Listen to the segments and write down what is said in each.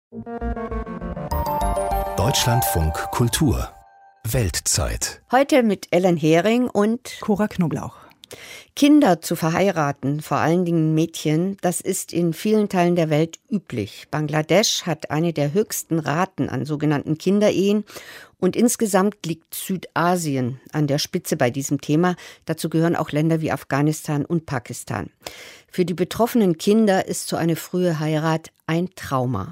Deutschlandfunk Kultur Weltzeit. Heute mit Ellen Hering und Cora Knoblauch. Kinder zu verheiraten, vor allen Dingen Mädchen, das ist in vielen Teilen der Welt üblich. Bangladesch hat eine der höchsten Raten an sogenannten Kinderehen und insgesamt liegt Südasien an der Spitze bei diesem Thema. Dazu gehören auch Länder wie Afghanistan und Pakistan. Für die betroffenen Kinder ist so eine frühe Heirat ein Trauma.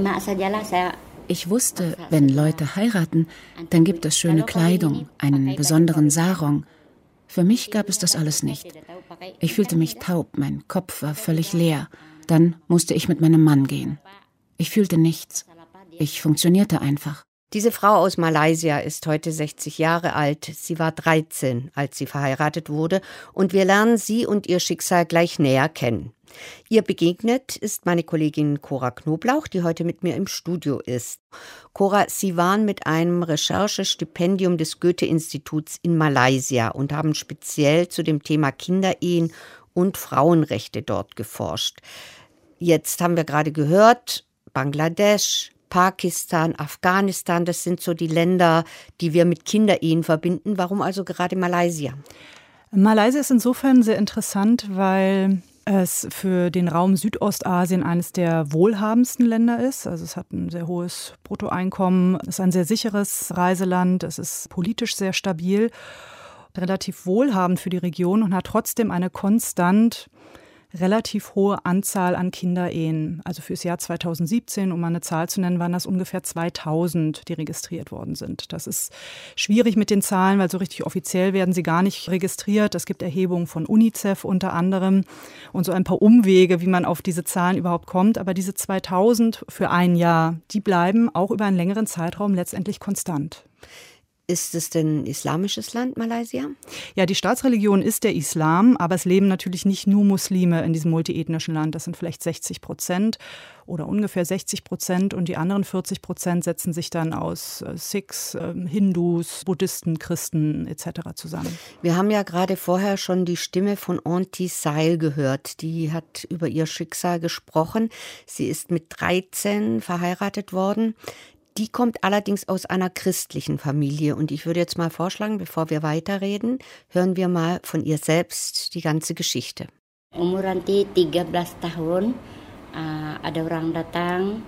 Ich wusste, wenn Leute heiraten, dann gibt es schöne Kleidung, einen besonderen Sarong. Für mich gab es das alles nicht. Ich fühlte mich taub, mein Kopf war völlig leer. Dann musste ich mit meinem Mann gehen. Ich fühlte nichts. Ich funktionierte einfach. Diese Frau aus Malaysia ist heute 60 Jahre alt. Sie war 13, als sie verheiratet wurde. Und wir lernen sie und ihr Schicksal gleich näher kennen. Ihr begegnet ist meine Kollegin Cora Knoblauch, die heute mit mir im Studio ist. Cora, Sie waren mit einem Recherchestipendium des Goethe-Instituts in Malaysia und haben speziell zu dem Thema Kinderehen und Frauenrechte dort geforscht. Jetzt haben wir gerade gehört, Bangladesch, Pakistan, Afghanistan, das sind so die Länder, die wir mit Kinderehen verbinden. Warum also gerade Malaysia? Malaysia ist insofern sehr interessant, weil es für den Raum Südostasien eines der wohlhabendsten Länder ist. Also es hat ein sehr hohes Bruttoeinkommen, es ist ein sehr sicheres Reiseland, es ist politisch sehr stabil, relativ wohlhabend für die Region und hat trotzdem eine konstant relativ hohe Anzahl an Kinderehen. Also fürs Jahr 2017, um mal eine Zahl zu nennen, waren das ungefähr 2000, die registriert worden sind. Das ist schwierig mit den Zahlen, weil so richtig offiziell werden sie gar nicht registriert. Es gibt Erhebungen von UNICEF unter anderem und so ein paar Umwege, wie man auf diese Zahlen überhaupt kommt. Aber diese 2000 für ein Jahr, die bleiben auch über einen längeren Zeitraum letztendlich konstant. Ist es denn ein islamisches Land, Malaysia? Ja, die Staatsreligion ist der Islam, aber es leben natürlich nicht nur Muslime in diesem multiethnischen Land. Das sind vielleicht 60% oder ungefähr 60% und die anderen 40% setzen sich dann aus Sikhs, Hindus, Buddhisten, Christen etc. zusammen. Wir haben ja gerade vorher schon die Stimme von Aunty Sail gehört. Die hat über ihr Schicksal gesprochen. Sie ist mit 13 verheiratet worden. Die kommt allerdings aus einer christlichen Familie und ich würde jetzt mal vorschlagen, bevor wir weiterreden, hören wir mal von ihr selbst die ganze Geschichte. Umur nanti 13 tahun, ada orang datang,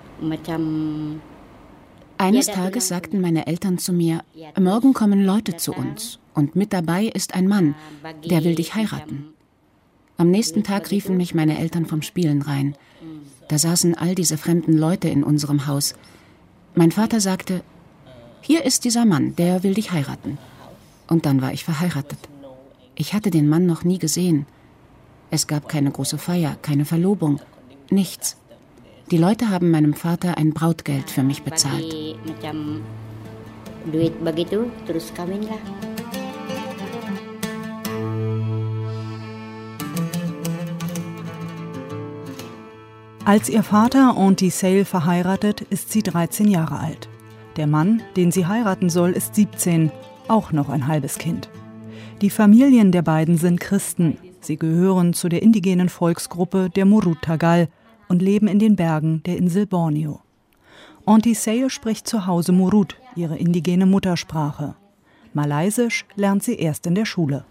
macam. Eines Tages sagten meine Eltern zu mir, morgen kommen Leute zu uns und mit dabei ist ein Mann, der will dich heiraten. Am nächsten Tag riefen mich meine Eltern vom Spielen rein. Da saßen all diese fremden Leute in unserem Haus. Mein Vater sagte, hier ist dieser Mann, der will dich heiraten. Und dann war ich verheiratet. Ich hatte den Mann noch nie gesehen. Es gab keine große Feier, keine Verlobung, nichts. Die Leute haben meinem Vater ein Brautgeld für mich bezahlt. Als ihr Vater Aunty Sail verheiratet, ist sie 13 Jahre alt. Der Mann, den sie heiraten soll, ist 17, auch noch ein halbes Kind. Die Familien der beiden sind Christen. Sie gehören zu der indigenen Volksgruppe der Murut Tagal und leben in den Bergen der Insel Borneo. Aunty Sail spricht zu Hause Murut, ihre indigene Muttersprache. Malaysisch lernt sie erst in der Schule.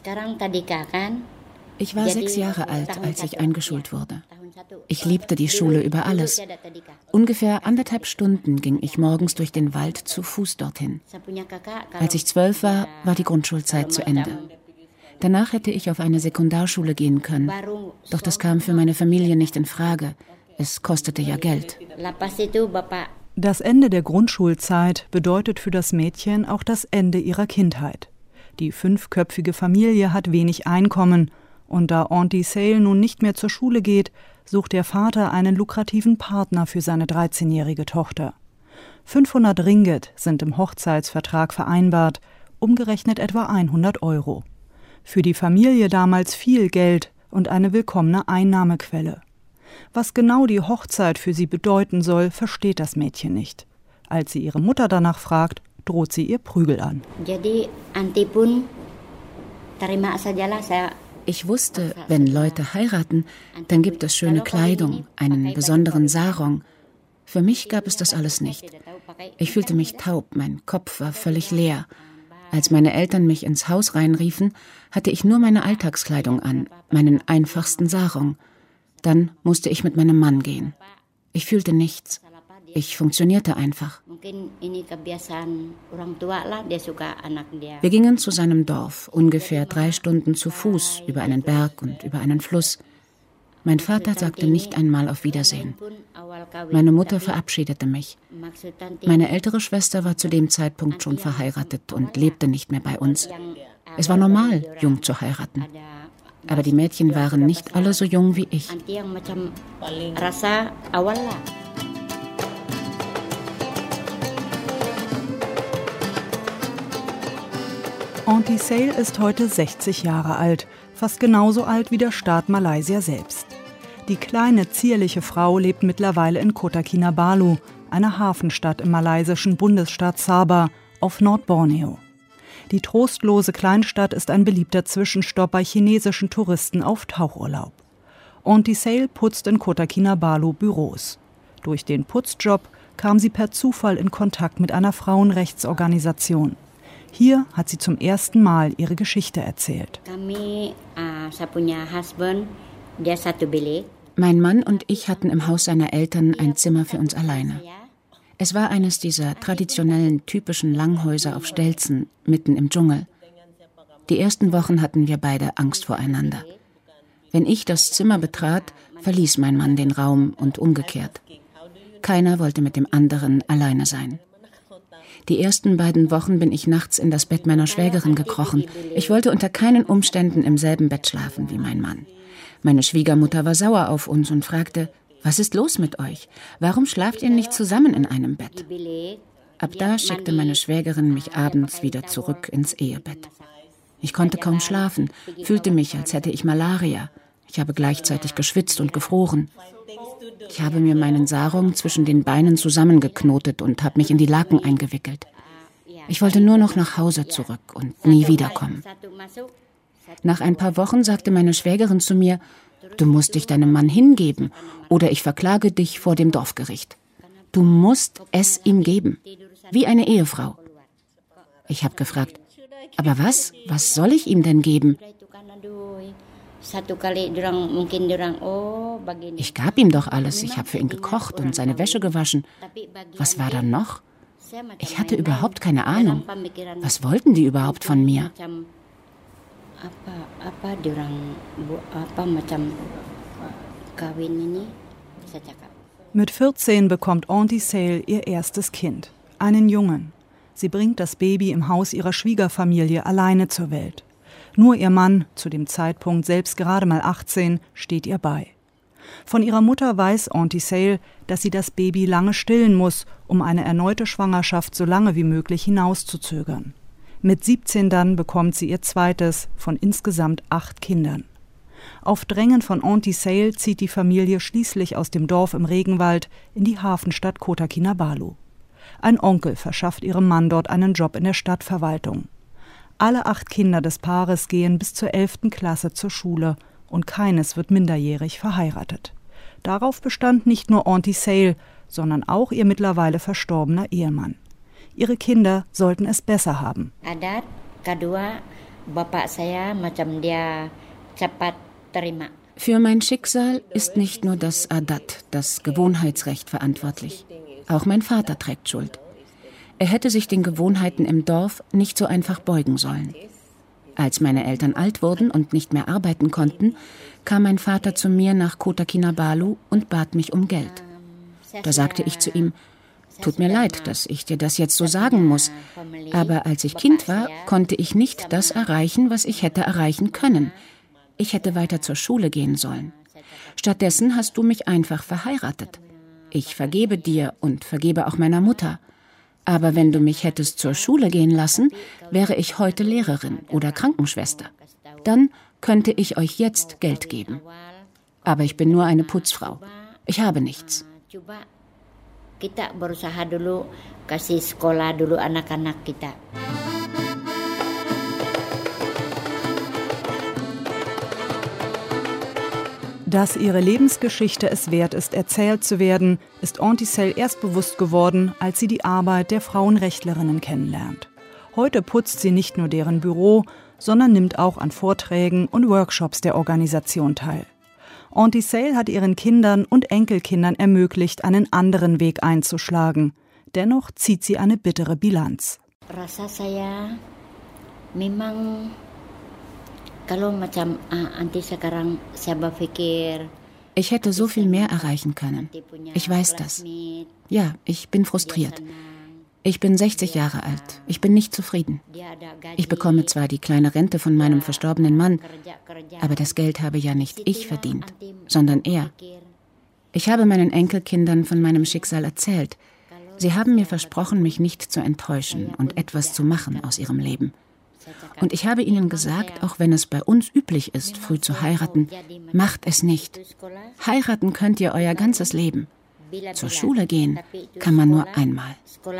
Ich war 6 Jahre alt, als ich eingeschult wurde. Ich liebte die Schule über alles. Ungefähr 1,5 Stunden ging ich morgens durch den Wald zu Fuß dorthin. Als ich 12 war, war die Grundschulzeit zu Ende. Danach hätte ich auf eine Sekundarschule gehen können. Doch das kam für meine Familie nicht in Frage. Es kostete ja Geld. Das Ende der Grundschulzeit bedeutet für das Mädchen auch das Ende ihrer Kindheit. Die 5-köpfige Familie hat wenig Einkommen. Und da Aunty Sail nun nicht mehr zur Schule geht, sucht der Vater einen lukrativen Partner für seine 13-jährige Tochter. 500 Ringgit sind im Hochzeitsvertrag vereinbart, umgerechnet etwa 100 Euro. Für die Familie damals viel Geld und eine willkommene Einnahmequelle. Was genau die Hochzeit für sie bedeuten soll, versteht das Mädchen nicht. Als sie ihre Mutter danach fragt, droht sie ihr Prügel an. Ich wusste, wenn Leute heiraten, dann gibt es schöne Kleidung, einen besonderen Sarong. Für mich gab es das alles nicht. Ich fühlte mich taub, mein Kopf war völlig leer. Als meine Eltern mich ins Haus reinriefen, hatte ich nur meine Alltagskleidung an, meinen einfachsten sarong. Dann musste ich mit meinem Mann gehen. Ich fühlte nichts. Ich funktionierte einfach. Wir gingen zu seinem Dorf, ungefähr 3 Stunden zu Fuß, über einen Berg und über einen Fluss. Mein Vater sagte nicht einmal auf Wiedersehen. Meine Mutter verabschiedete mich. Meine ältere Schwester war zu dem Zeitpunkt schon verheiratet und lebte nicht mehr bei uns. Es war normal, jung zu heiraten. Aber die Mädchen waren nicht alle so jung wie ich. Aunty Sale ist heute 60 Jahre alt, fast genauso alt wie der Staat Malaysia selbst. Die kleine, zierliche Frau lebt mittlerweile in Kota Kinabalu, einer Hafenstadt im malaysischen Bundesstaat Sabah auf Nordborneo. Die trostlose Kleinstadt ist ein beliebter Zwischenstopp bei chinesischen Touristen auf Tauchurlaub. Aunty Sale putzt in Kota Kinabalu Büros. Durch den Putzjob kam sie per Zufall in Kontakt mit einer Frauenrechtsorganisation. Hier hat sie zum ersten Mal ihre Geschichte erzählt. Mein Mann und ich hatten im Haus seiner Eltern ein Zimmer für uns alleine. Es war eines dieser traditionellen, typischen Langhäuser auf Stelzen, mitten im Dschungel. Die ersten Wochen hatten wir beide Angst voreinander. Wenn ich das Zimmer betrat, verließ mein Mann den Raum und umgekehrt. Keiner wollte mit dem anderen alleine sein. Die ersten 2 Wochen bin ich nachts in das Bett meiner Schwägerin gekrochen. Ich wollte unter keinen Umständen im selben Bett schlafen wie mein Mann. Meine Schwiegermutter war sauer auf uns und fragte, was ist los mit euch? Warum schlaft ihr nicht zusammen in einem Bett? Ab da schickte meine Schwägerin mich abends wieder zurück ins Ehebett. Ich konnte kaum schlafen, fühlte mich, als hätte ich Malaria. Ich habe gleichzeitig geschwitzt und gefroren. Ich habe mir meinen Sarong zwischen den Beinen zusammengeknotet und habe mich in die Laken eingewickelt. Ich wollte nur noch nach Hause zurück und nie wiederkommen. Nach ein paar Wochen sagte meine Schwägerin zu mir, du musst dich deinem Mann hingeben oder ich verklage dich vor dem Dorfgericht. Du musst es ihm geben, wie eine Ehefrau. Ich habe gefragt, aber was? Was soll ich ihm denn geben? Ich gab ihm doch alles. Ich habe für ihn gekocht und seine Wäsche gewaschen. Was war dann noch? Ich hatte überhaupt keine Ahnung. Was wollten die überhaupt von mir? Mit 14 bekommt Aunty Sale ihr erstes Kind, einen Jungen. Sie bringt das Baby im Haus ihrer Schwiegerfamilie alleine zur Welt. Nur ihr Mann, zu dem Zeitpunkt selbst gerade mal 18, steht ihr bei. Von ihrer Mutter weiß Aunty Sale, dass sie das Baby lange stillen muss, um eine erneute Schwangerschaft so lange wie möglich hinauszuzögern. Mit 17 dann bekommt sie ihr zweites von insgesamt 8 Kindern. Auf Drängen von Aunty Sale zieht die Familie schließlich aus dem Dorf im Regenwald in die Hafenstadt Kota Kinabalu. Ein Onkel verschafft ihrem Mann dort einen Job in der Stadtverwaltung. Alle 8 Kinder des Paares gehen bis zur 11. Klasse zur Schule und keines wird minderjährig verheiratet. Darauf bestand nicht nur Aunty Sale, sondern auch ihr mittlerweile verstorbener Ehemann. Ihre Kinder sollten es besser haben. Für mein Schicksal ist nicht nur das Adat, das Gewohnheitsrecht, verantwortlich. Auch mein Vater trägt Schuld. Er hätte sich den Gewohnheiten im Dorf nicht so einfach beugen sollen. Als meine Eltern alt wurden und nicht mehr arbeiten konnten, kam mein Vater zu mir nach Kota Kinabalu und bat mich um Geld. Da sagte ich zu ihm, tut mir leid, dass ich dir das jetzt so sagen muss, aber als ich Kind war, konnte ich nicht das erreichen, was ich hätte erreichen können. Ich hätte weiter zur Schule gehen sollen. Stattdessen hast du mich einfach verheiratet. Ich vergebe dir und vergebe auch meiner Mutter. Aber wenn du mich hättest zur Schule gehen lassen, wäre ich heute Lehrerin oder Krankenschwester. Dann könnte ich euch jetzt Geld geben. Aber ich bin nur eine Putzfrau. Ich habe nichts. Kita berusaha dulu kasih sekolah dulu anak-anak kita. Dass ihre Lebensgeschichte es wert ist, erzählt zu werden, ist Aunty Sale erst bewusst geworden, als sie die Arbeit der Frauenrechtlerinnen kennenlernt. Heute putzt sie nicht nur deren Büro, sondern nimmt auch an Vorträgen und Workshops der Organisation teil. Aunty Sale hat ihren Kindern und Enkelkindern ermöglicht, einen anderen Weg einzuschlagen. Dennoch zieht sie eine bittere Bilanz. Rasa saya memang kalau macam anti sekarang saya berpikir. Ich hätte so viel mehr erreichen können. Ich weiß das. Ja, ich bin frustriert. Ich bin 60 Jahre alt. Ich bin nicht zufrieden. Ich bekomme zwar die kleine Rente von meinem verstorbenen Mann, aber das Geld habe ja nicht ich verdient, sondern er. Ich habe meinen Enkelkindern von meinem Schicksal erzählt. Sie haben mir versprochen, mich nicht zu enttäuschen und etwas zu machen aus ihrem Leben. Und ich habe ihnen gesagt, auch wenn es bei uns üblich ist, früh zu heiraten, macht es nicht. Heiraten könnt ihr euer ganzes Leben. Zur Schule gehen kann man nur einmal.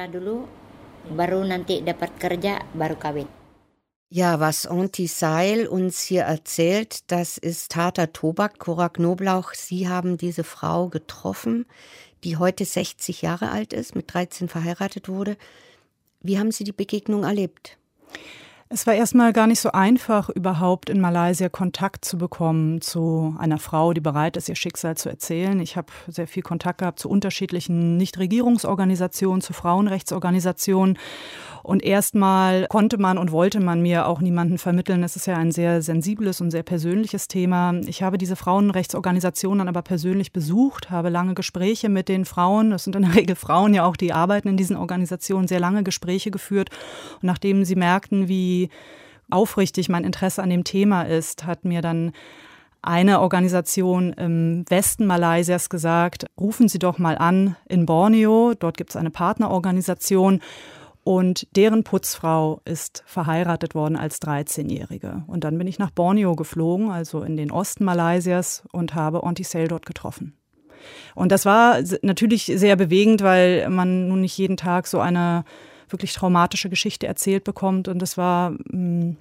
Ja, was Aunty Sale uns hier erzählt, das ist harter Tobak. Cora Knoblauch, Sie haben diese Frau getroffen, die heute 60 Jahre alt ist, mit 13 verheiratet wurde. Wie haben Sie die Begegnung erlebt? Es war erstmal gar nicht so einfach, überhaupt in Malaysia Kontakt zu bekommen zu einer Frau, die bereit ist, ihr Schicksal zu erzählen. Ich habe sehr viel Kontakt gehabt zu unterschiedlichen Nichtregierungsorganisationen, zu Frauenrechtsorganisationen. Und erstmal konnte man und wollte man mir auch niemanden vermitteln. Es ist ja ein sehr sensibles und sehr persönliches Thema. Ich habe diese Frauenrechtsorganisationen dann aber persönlich besucht, habe lange Gespräche mit den Frauen, das sind in der Regel Frauen ja auch, die arbeiten in diesen Organisationen, sehr lange Gespräche geführt. Und nachdem sie merkten, wie aufrichtig mein Interesse an dem Thema ist, hat mir dann eine Organisation im Westen Malaysias gesagt, rufen Sie doch mal an in Borneo, dort gibt es eine Partnerorganisation. Und deren Putzfrau ist verheiratet worden als 13-Jährige. Und dann bin ich nach Borneo geflogen, also in den Osten Malaysias, und habe Aunty Sale dort getroffen. Und das war natürlich sehr bewegend, weil man nun nicht jeden Tag so eine wirklich traumatische Geschichte erzählt bekommt. Und es wurde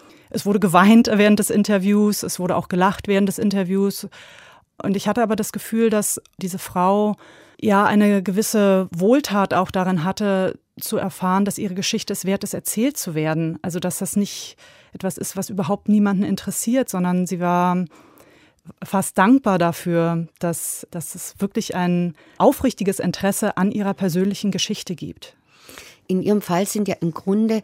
geweint während des Interviews, es wurde auch gelacht während des Interviews. Und ich hatte aber das Gefühl, dass diese Frau ja eine gewisse Wohltat auch darin hatte, zu erfahren, dass ihre Geschichte es wert ist, erzählt zu werden. Also dass das nicht etwas ist, was überhaupt niemanden interessiert, sondern sie war fast dankbar dafür, dass es wirklich ein aufrichtiges Interesse an ihrer persönlichen Geschichte gibt. In Ihrem Fall sind ja im Grunde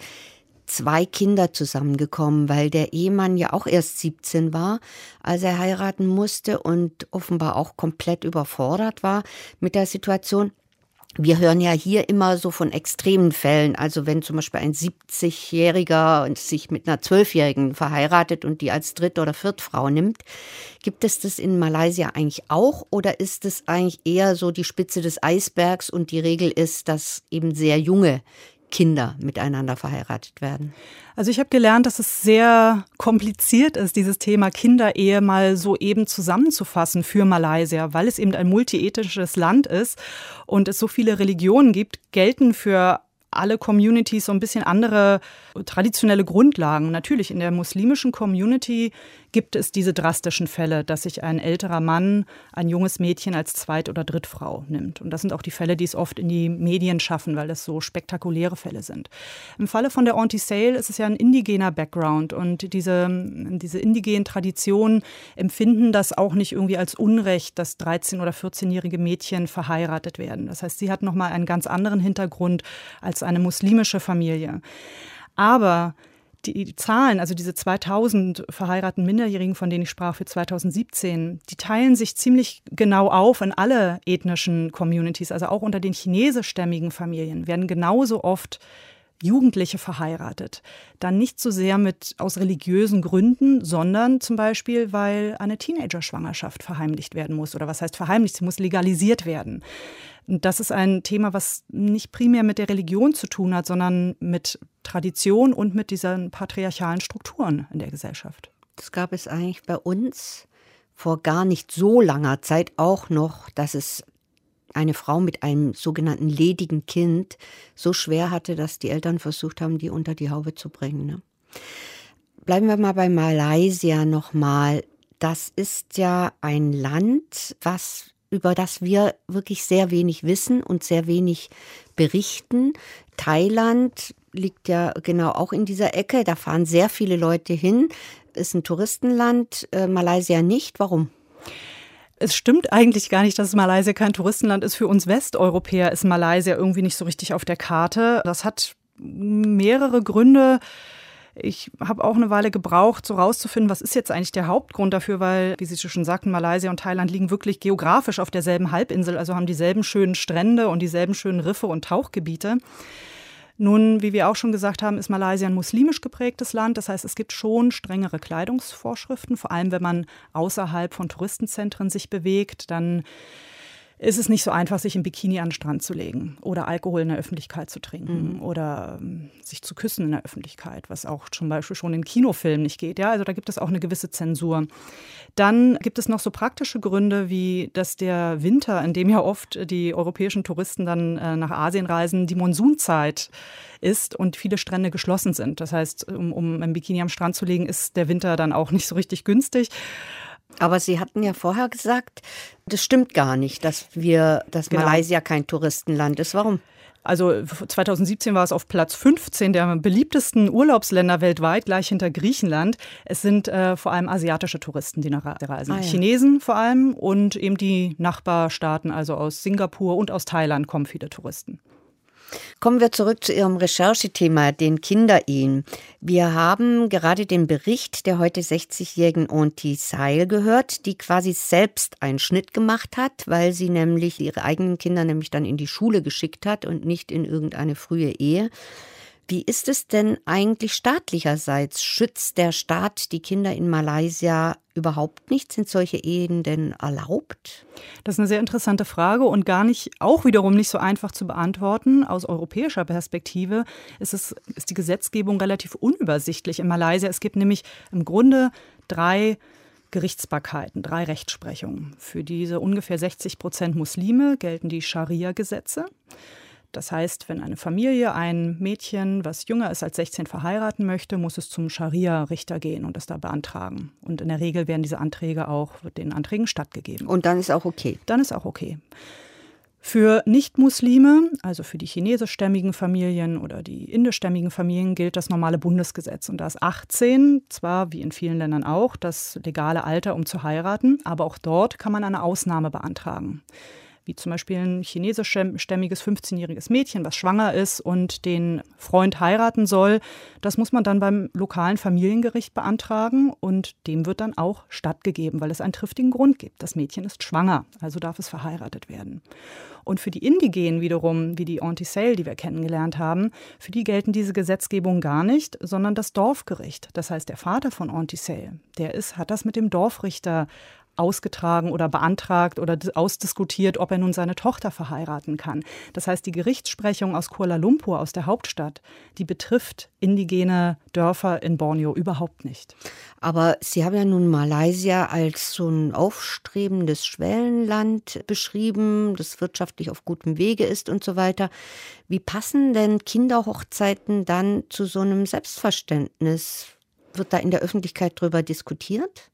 2 Kinder zusammengekommen, weil der Ehemann ja auch erst 17 war, als er heiraten musste und offenbar auch komplett überfordert war mit der Situation. Wir hören ja hier immer so von extremen Fällen, also wenn zum Beispiel ein 70-Jähriger sich mit einer 12-Jährigen verheiratet und die als dritte oder vierte Frau nimmt. Gibt es das in Malaysia eigentlich auch oder ist es eigentlich eher so die Spitze des Eisbergs und die Regel ist, dass eben sehr junge Kinder miteinander verheiratet werden? Also ich habe gelernt, dass es sehr kompliziert ist, dieses Thema Kinderehe mal so eben zusammenzufassen für Malaysia, weil es eben ein multiethnisches Land ist und es so viele Religionen gibt, gelten für alle Communities so ein bisschen andere traditionelle Grundlagen. Natürlich in der muslimischen Community gibt es diese drastischen Fälle, dass sich ein älterer Mann ein junges Mädchen als Zweit- oder Drittfrau nimmt. Und das sind auch die Fälle, die es oft in die Medien schaffen, weil das so spektakuläre Fälle sind. Im Falle von der Aunty Sale ist es ja ein indigener Background und diese indigenen Traditionen empfinden das auch nicht irgendwie als Unrecht, dass 13- oder 14-jährige Mädchen verheiratet werden. Das heißt, sie hat nochmal einen ganz anderen Hintergrund als eine muslimische Familie. Aber die Zahlen, also diese 2000 verheirateten Minderjährigen, von denen ich sprach für 2017, die teilen sich ziemlich genau auf in alle ethnischen Communities, also auch unter den chinesischstämmigen Familien werden genauso oft Jugendliche verheiratet. Dann nicht so sehr aus religiösen Gründen, sondern zum Beispiel, weil eine Teenager-Schwangerschaft verheimlicht werden muss. Oder was heißt verheimlicht? Sie muss legalisiert werden. Und das ist ein Thema, was nicht primär mit der Religion zu tun hat, sondern mit Tradition und mit diesen patriarchalen Strukturen in der Gesellschaft. Das gab es eigentlich bei uns vor gar nicht so langer Zeit auch noch, dass es eine Frau mit einem sogenannten ledigen Kind so schwer hatte, dass die Eltern versucht haben, die unter die Haube zu bringen. Ne? Bleiben wir mal bei Malaysia nochmal. das ist ja ein Land, über das wir wirklich sehr wenig wissen und sehr wenig berichten. Thailand liegt ja genau auch in dieser Ecke. Da fahren sehr viele Leute hin. Ist ein Touristenland, Malaysia nicht. Warum? Es stimmt eigentlich gar nicht, dass Malaysia kein Touristenland ist. Für uns Westeuropäer ist Malaysia irgendwie nicht so richtig auf der Karte. Das hat mehrere Gründe. Ich habe auch eine Weile gebraucht, so rauszufinden, was ist jetzt eigentlich der Hauptgrund dafür, weil, wie Sie schon sagten, Malaysia und Thailand liegen wirklich geografisch auf derselben Halbinsel, also haben dieselben schönen Strände und dieselben schönen Riffe und Tauchgebiete. Nun, wie wir auch schon gesagt haben, ist Malaysia ein muslimisch geprägtes Land. Das heißt, es gibt schon strengere Kleidungsvorschriften, vor allem wenn man außerhalb von Touristenzentren sich bewegt, dann ist es nicht so einfach, sich im Bikini an den Strand zu legen oder Alkohol in der Öffentlichkeit zu trinken oder sich zu küssen in der Öffentlichkeit, was auch zum Beispiel schon in Kinofilmen nicht geht. Ja, also da gibt es auch eine gewisse Zensur. Dann gibt es noch so praktische Gründe, wie dass der Winter, in dem ja oft die europäischen Touristen dann nach Asien reisen, die Monsunzeit ist und viele Strände geschlossen sind. Das heißt, um ein Bikini am Strand zu legen, ist der Winter dann auch nicht so richtig günstig. Aber Sie hatten ja vorher gesagt, das stimmt gar nicht, dass Malaysia kein Touristenland ist. Warum? Also 2017 war es auf Platz 15 der beliebtesten Urlaubsländer weltweit, gleich hinter Griechenland. Es sind vor allem asiatische Touristen, die reisen. Chinesen vor allem und eben die Nachbarstaaten, also aus Singapur und aus Thailand kommen viele Touristen. Kommen wir zurück zu Ihrem Recherchethema, den Kinderehen. Wir haben gerade den Bericht der heute 60-jährigen Aung Sail gehört, die quasi selbst einen Schnitt gemacht hat, weil sie nämlich ihre eigenen Kinder nämlich dann in die Schule geschickt hat und nicht in irgendeine frühe Ehe. Wie ist es denn eigentlich staatlicherseits? Schützt der Staat die Kinder in Malaysia überhaupt nicht? Sind solche Ehen denn erlaubt? Das ist eine sehr interessante Frage und auch wiederum nicht so einfach zu beantworten. Aus europäischer Perspektive ist die Gesetzgebung relativ unübersichtlich in Malaysia. Es gibt nämlich im Grunde 3 Gerichtsbarkeiten, 3 Rechtsprechungen. Für diese ungefähr 60% Muslime gelten die Scharia-Gesetze. Das heißt, wenn eine Familie ein Mädchen, was jünger ist als 16, verheiraten möchte, muss es zum Scharia-Richter gehen und es da beantragen. Und in der Regel werden wird den Anträgen stattgegeben. Und dann ist auch okay? Dann ist auch okay. Für Nicht-Muslime, also für die chinesischstämmigen Familien oder die indischstämmigen Familien, gilt das normale Bundesgesetz. Und da ist 18, zwar wie in vielen Ländern auch, das legale Alter, um zu heiraten, aber auch dort kann man eine Ausnahme beantragen. Wie zum Beispiel ein chinesischstämmiges 15-jähriges Mädchen, was schwanger ist und den Freund heiraten soll. Das muss man dann beim lokalen Familiengericht beantragen und dem wird dann auch stattgegeben, weil es einen triftigen Grund gibt. Das Mädchen ist schwanger, also darf es verheiratet werden. Und für die Indigenen wiederum, wie die Aung Sail, die wir kennengelernt haben, für die gelten diese Gesetzgebungen gar nicht, sondern das Dorfgericht. Das heißt, der Vater von Aung Sail, hat das mit dem Dorfrichter ausgetragen oder beantragt oder ausdiskutiert, ob er nun seine Tochter verheiraten kann. Das heißt, die Gerichtssprechung aus Kuala Lumpur, aus der Hauptstadt, die betrifft indigene Dörfer in Borneo überhaupt nicht. Aber Sie haben ja nun Malaysia als so ein aufstrebendes Schwellenland beschrieben, das wirtschaftlich auf gutem Wege ist und so weiter. Wie passen denn Kinderhochzeiten dann zu so einem Selbstverständnis? Wird da in der Öffentlichkeit drüber diskutiert?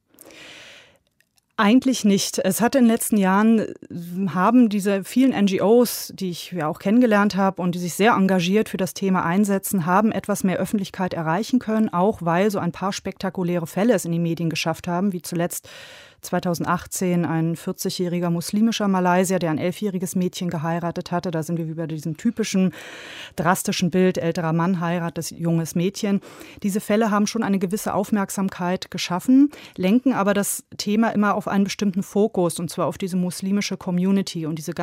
Eigentlich nicht. Es hat in den letzten Jahren, haben diese vielen NGOs, die ich ja auch kennengelernt habe und die sich sehr engagiert für das Thema einsetzen, haben etwas mehr Öffentlichkeit erreichen können, auch weil so ein paar spektakuläre Fälle es in die Medien geschafft haben, wie zuletzt 2018 ein 40-jähriger muslimischer Malaysier, der ein 11-jähriges Mädchen geheiratet hatte. Da sind wir wie bei diesem typischen drastischen Bild, älterer Mann heiratet junges Mädchen. Diese Fälle haben schon eine gewisse Aufmerksamkeit geschaffen, lenken aber das Thema immer auf einen bestimmten Fokus, und zwar auf diese muslimische Community und diese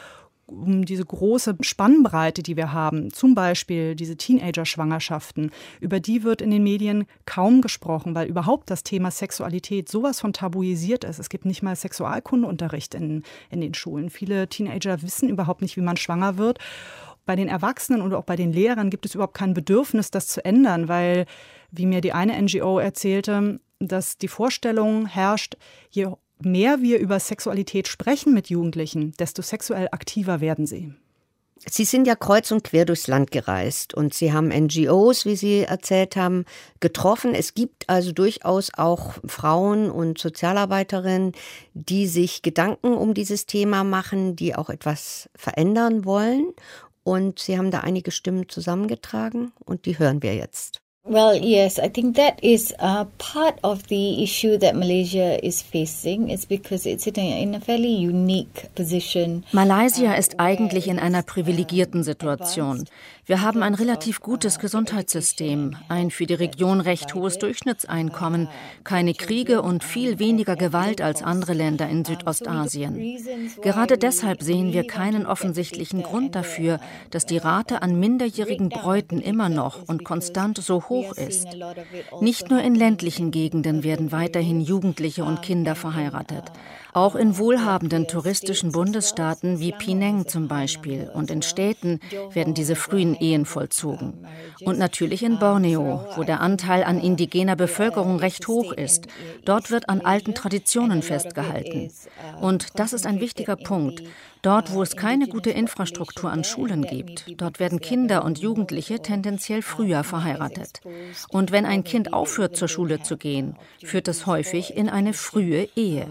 große Spannbreite, die wir haben, zum Beispiel diese Teenager-Schwangerschaften, über die wird in den Medien kaum gesprochen, weil überhaupt das Thema Sexualität sowas von tabuisiert ist. Es gibt nicht mal Sexualkundeunterricht in den Schulen. Viele Teenager wissen überhaupt nicht, wie man schwanger wird. Bei den Erwachsenen oder auch bei den Lehrern gibt es überhaupt kein Bedürfnis, das zu ändern, weil, wie mir die eine NGO erzählte, dass die Vorstellung herrscht, je mehr wir über Sexualität sprechen mit Jugendlichen, desto sexuell aktiver werden sie. Sie sind ja kreuz und quer durchs Land gereist und Sie haben NGOs, wie Sie erzählt haben, getroffen. Es gibt also durchaus auch Frauen und Sozialarbeiterinnen, die sich Gedanken um dieses Thema machen, die auch etwas verändern wollen. Und Sie haben da einige Stimmen zusammengetragen und die hören wir jetzt. Well, yes, I think that is part of the issue that Malaysia is facing. It's because it's in a fairly unique position. Malaysia ist eigentlich in einer privilegierten Situation. Wir haben ein relativ gutes Gesundheitssystem, ein für die Region recht hohes Durchschnittseinkommen, keine Kriege und viel weniger Gewalt als andere Länder in Südostasien. Gerade deshalb sehen wir keinen offensichtlichen Grund dafür, dass die Rate an minderjährigen Bräuten immer noch und konstant so hoch ist. Nicht nur in ländlichen Gegenden werden weiterhin Jugendliche und Kinder verheiratet. Auch in wohlhabenden touristischen Bundesstaaten wie Penang zum Beispiel und in Städten werden diese frühen Ehen vollzogen. Und natürlich in Borneo, wo der Anteil an indigener Bevölkerung recht hoch ist. Dort wird an alten Traditionen festgehalten. Und das ist ein wichtiger Punkt. Dort, wo es keine gute Infrastruktur an Schulen gibt, dort werden Kinder und Jugendliche tendenziell früher verheiratet. Und wenn ein Kind aufhört, zur Schule zu gehen, führt es häufig in eine frühe Ehe.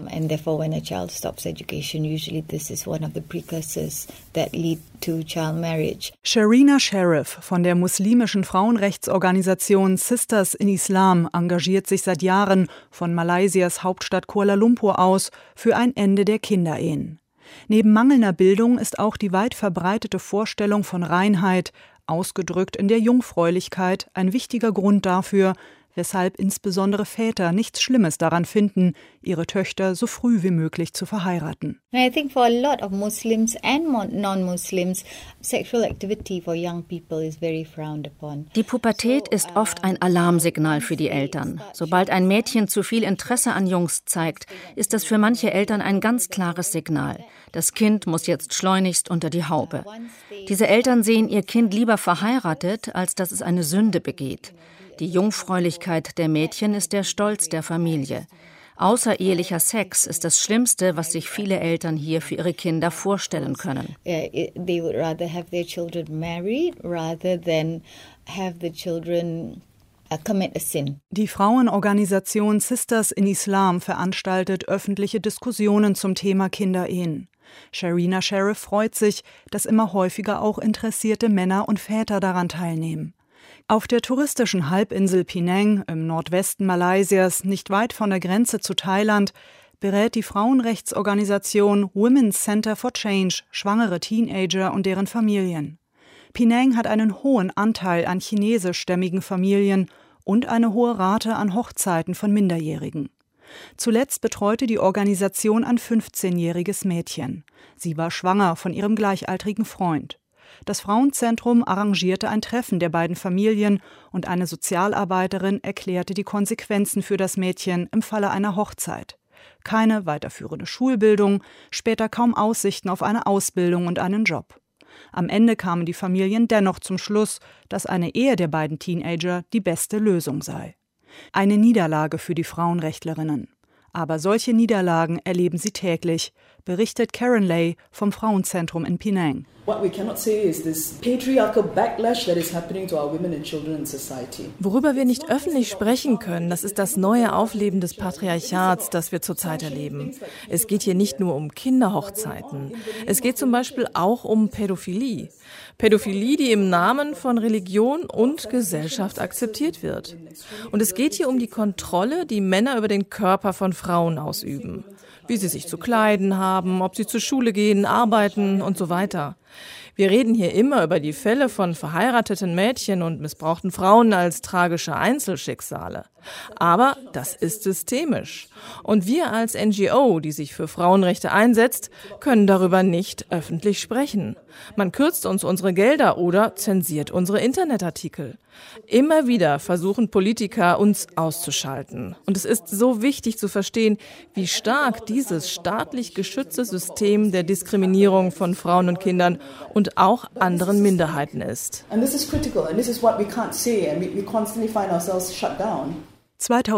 Sharina Sharif von der muslimischen Frauenrechtsorganisation Sisters in Islam engagiert sich seit Jahren von Malaysias Hauptstadt Kuala Lumpur aus für ein Ende der Kinderehen. Neben mangelnder Bildung ist auch die weit verbreitete Vorstellung von Reinheit, ausgedrückt in der Jungfräulichkeit, ein wichtiger Grund dafür, weshalb insbesondere Väter nichts Schlimmes daran finden, ihre Töchter so früh wie möglich zu verheiraten. I think for a lot of Muslims and non-Muslims, sexual activity for young people is very frowned upon. Die Pubertät ist oft ein Alarmsignal für die Eltern. Sobald ein Mädchen zu viel Interesse an Jungs zeigt, ist das für manche Eltern ein ganz klares Signal. Das Kind muss jetzt schleunigst unter die Haube. Diese Eltern sehen ihr Kind lieber verheiratet, als dass es eine Sünde begeht. Die Jungfräulichkeit der Mädchen ist der Stolz der Familie. Außerehelicher Sex ist das Schlimmste, was sich viele Eltern hier für ihre Kinder vorstellen können. They would rather have their children married rather than have the children commit a sin. Die Frauenorganisation Sisters in Islam veranstaltet öffentliche Diskussionen zum Thema Kinderehen. Sharina Sharif freut sich, dass immer häufiger auch interessierte Männer und Väter daran teilnehmen. Auf der touristischen Halbinsel Penang im Nordwesten Malaysias, nicht weit von der Grenze zu Thailand, berät die Frauenrechtsorganisation Women's Center for Change schwangere Teenager und deren Familien. Penang hat einen hohen Anteil an chinesischstämmigen Familien und eine hohe Rate an Hochzeiten von Minderjährigen. Zuletzt betreute die Organisation ein 15-jähriges Mädchen. Sie war schwanger von ihrem gleichaltrigen Freund. Das Frauenzentrum arrangierte ein Treffen der beiden Familien und eine Sozialarbeiterin erklärte die Konsequenzen für das Mädchen im Falle einer Hochzeit. Keine weiterführende Schulbildung, später kaum Aussichten auf eine Ausbildung und einen Job. Am Ende kamen die Familien dennoch zum Schluss, dass eine Ehe der beiden Teenager die beste Lösung sei. Eine Niederlage für die Frauenrechtlerinnen. Aber solche Niederlagen erleben sie täglich, berichtet Karen Lay vom Frauenzentrum in Penang. What we cannot say is this patriarchal backlash that is happening to our women and children in society. Worüber wir nicht öffentlich sprechen können, das ist das neue Aufleben des Patriarchats, das wir zurzeit erleben. Es geht hier nicht nur um Kinderhochzeiten. Es geht zum Beispiel auch um Pädophilie. Pädophilie, die im Namen von Religion und Gesellschaft akzeptiert wird. Und es geht hier um die Kontrolle, die Männer über den Körper von Frauen ausüben. Wie sie sich zu kleiden haben, ob sie zur Schule gehen, arbeiten und so weiter. Wir reden hier immer über die Fälle von verheirateten Mädchen und missbrauchten Frauen als tragische Einzelschicksale. Aber das ist systemisch. Und wir als NGO, die sich für Frauenrechte einsetzt, können darüber nicht öffentlich sprechen. Man kürzt uns unsere Gelder oder zensiert unsere Internetartikel. Immer wieder versuchen Politiker, uns auszuschalten. Und es ist so wichtig zu verstehen, wie stark dieses staatlich geschützte System der Diskriminierung von Frauen und Kindern und auch anderen Minderheiten ist. And this is critical and this is what we can't say and we constantly find ourselves shut down.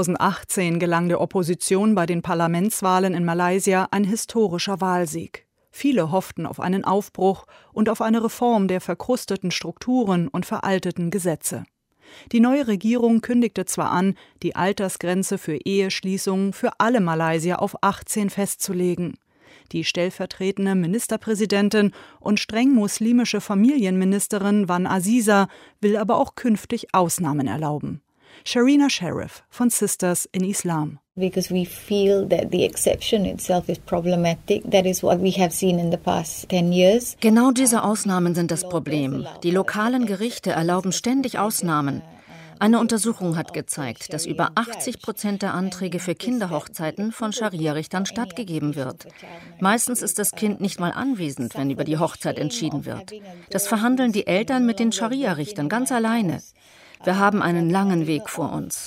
2018 gelang der Opposition bei den Parlamentswahlen in Malaysia ein historischer Wahlsieg. Viele hofften auf einen Aufbruch und auf eine Reform der verkrusteten Strukturen und veralteten Gesetze. Die neue Regierung kündigte zwar an, die Altersgrenze für Eheschließungen für alle Malaysier auf 18 festzulegen. Die stellvertretende Ministerpräsidentin und streng muslimische Familienministerin Wan Azizah will aber auch künftig Ausnahmen erlauben. Sharina Sharif von Sisters in Islam. Because we feel that the exception itself is problematic. That is what we have seen in the past 10 years. Genau diese Ausnahmen sind das Problem. Die lokalen Gerichte erlauben ständig Ausnahmen. Eine Untersuchung hat gezeigt, dass über 80% der Anträge für Kinderhochzeiten von Scharia-Richtern stattgegeben wird. Meistens ist das Kind nicht mal anwesend, wenn über die Hochzeit entschieden wird. Das verhandeln die Eltern mit den Scharia-Richtern ganz alleine. Wir haben einen langen Weg vor uns.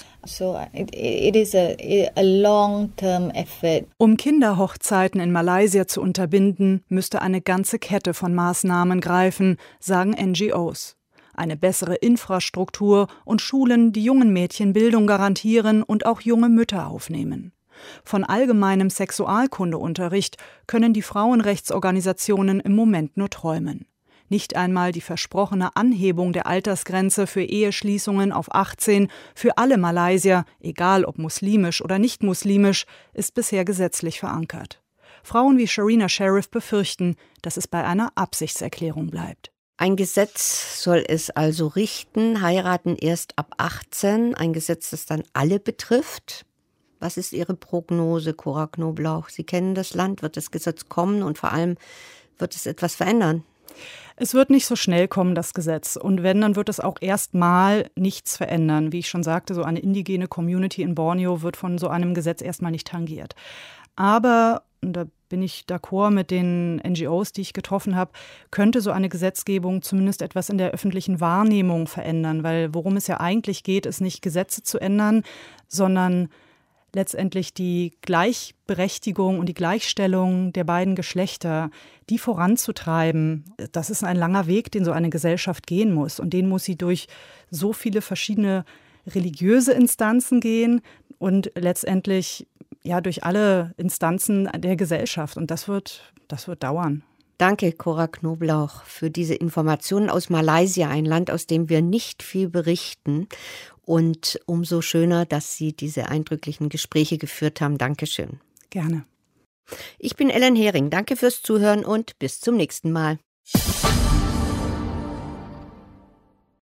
Um Kinderhochzeiten in Malaysia zu unterbinden, müsste eine ganze Kette von Maßnahmen greifen, sagen NGOs. Eine bessere Infrastruktur und Schulen, die jungen Mädchen Bildung garantieren und auch junge Mütter aufnehmen. Von allgemeinem Sexualkundeunterricht können die Frauenrechtsorganisationen im Moment nur träumen. Nicht einmal die versprochene Anhebung der Altersgrenze für Eheschließungen auf 18 für alle Malaysier, egal ob muslimisch oder nicht muslimisch, ist bisher gesetzlich verankert. Frauen wie Sharina Sharif befürchten, dass es bei einer Absichtserklärung bleibt. Ein Gesetz soll es also richten, heiraten erst ab 18, ein Gesetz, das dann alle betrifft. Was ist Ihre Prognose, Cora Knoblauch? Sie kennen das Land, wird das Gesetz kommen und vor allem wird es etwas verändern? Es wird nicht so schnell kommen, das Gesetz. Und wenn, dann wird es auch erstmal nichts verändern. Wie ich schon sagte, so eine indigene Community in Borneo wird von so einem Gesetz erstmal nicht tangiert. Aber, und da bin ich d'accord mit den NGOs, die ich getroffen habe, könnte so eine Gesetzgebung zumindest etwas in der öffentlichen Wahrnehmung verändern. Weil worum es ja eigentlich geht, ist nicht Gesetze zu ändern, sondern letztendlich die Gleichberechtigung und die Gleichstellung der beiden Geschlechter, die voranzutreiben. Das ist ein langer Weg, den so eine Gesellschaft gehen muss. Und den muss sie durch so viele verschiedene religiöse Instanzen gehen und letztendlich ja durch alle Instanzen der Gesellschaft. Und das wird dauern. Danke, Cora Knoblauch, für diese Informationen aus Malaysia, ein Land, aus dem wir nicht viel berichten. Und umso schöner, dass Sie diese eindrücklichen Gespräche geführt haben. Dankeschön. Gerne. Ich bin Ellen Hering. Danke fürs Zuhören und bis zum nächsten Mal.